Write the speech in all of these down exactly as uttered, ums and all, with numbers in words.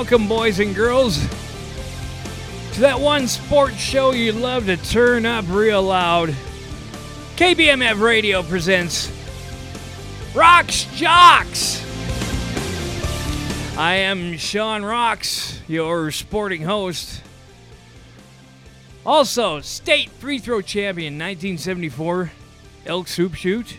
Welcome, boys and girls, to that one sports show you love to turn up real loud. K B M F Radio presents Rocks Jocks. I am Sean Rocks, your sporting host. Also, state free throw champion nineteen seventy-four, Elks Hoop Shoot.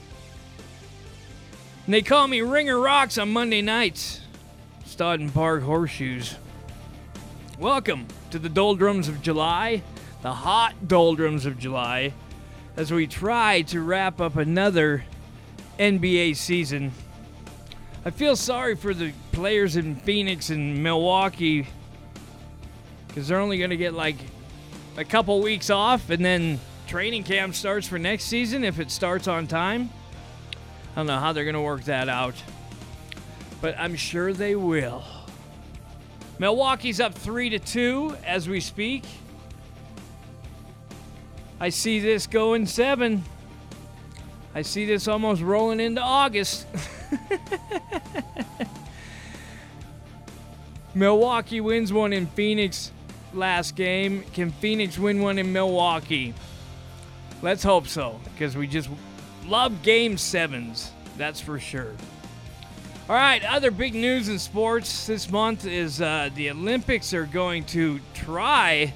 And they call me Ringer Rocks on Monday nights, Stodden Park Horseshoes. Welcome to the doldrums of July, the hot doldrums of July, as we try to wrap up another N B A season. I feel sorry for the players in Phoenix and Milwaukee because they're only going to get like a couple weeks off, and then training camp starts for next season if it starts on time. I don't know how they're going to work that out, but I'm sure they will. Milwaukee's up three to two as we speak. I see this going seven. I see this almost rolling into August. Milwaukee wins one in Phoenix last game. Can Phoenix win one in Milwaukee? Let's hope so, because we just love game sevens. That's for sure. All right, other big news in sports this month is uh, the Olympics are going to try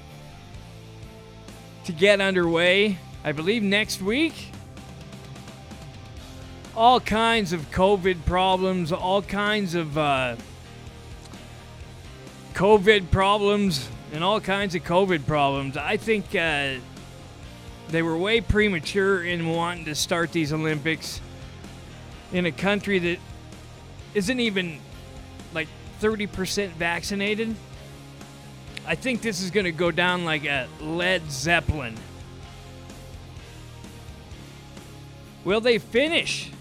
to get underway, I believe, next week. All kinds of COVID problems, all kinds of uh, COVID problems, and all kinds of COVID problems. I think uh, they were way premature in wanting to start these Olympics in a country that isn't even like thirty percent vaccinated. I think this is going to go down like a Led Zeppelin. Will they finish?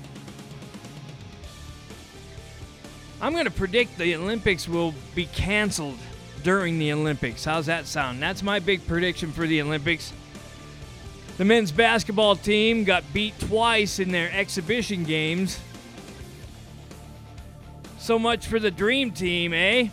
I'm going to predict the Olympics will be canceled during the Olympics. How's that sound? That's my big prediction for the Olympics. The men's basketball team got beat twice in their exhibition games. So much for the dream team, eh?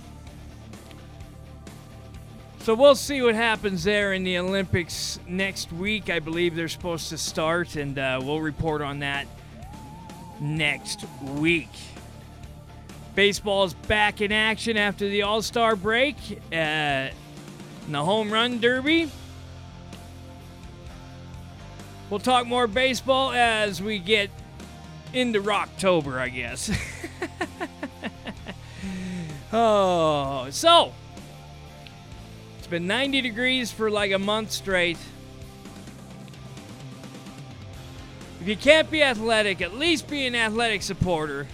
So we'll see what happens there in the Olympics next week. I believe they're supposed to start, and uh, we'll report on that next week. Baseball is back in action after the All-Star break uh, in the Home Run Derby. We'll talk more baseball as we get into Rocktober, I guess. Oh, so it's been ninety degrees for like a month straight. If you can't be athletic, at least be an athletic supporter.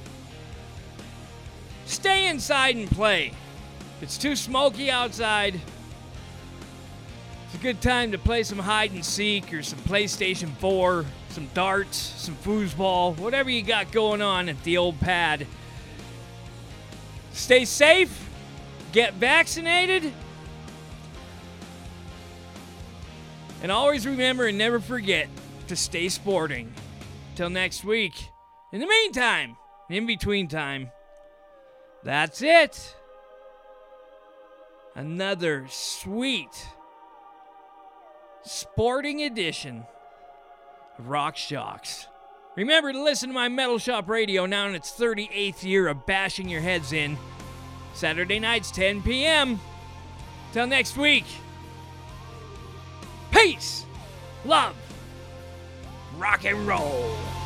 Stay inside and play. If it's too smoky outside, it's a good time to play some hide and seek or some PlayStation four, some darts, some foosball, whatever you got going on at the old pad. Stay safe, get vaccinated, and always remember and never forget to stay sporting. Till next week. In the meantime, in between time, that's it. Another sweet sporting edition of Rocks Jocks. Remember to listen to my Metal Shop Radio now in its thirty-eighth year of bashing your heads in. Saturday nights, ten p.m. Till next week. Peace, love, rock and roll.